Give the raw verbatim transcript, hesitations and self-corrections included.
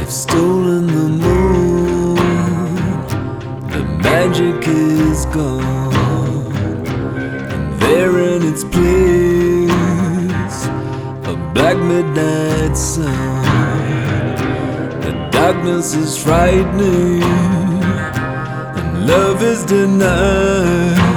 They've stolen the moon, the magic is gone, and there in its place a black midnight sun. The darkness is frightening and love is denied.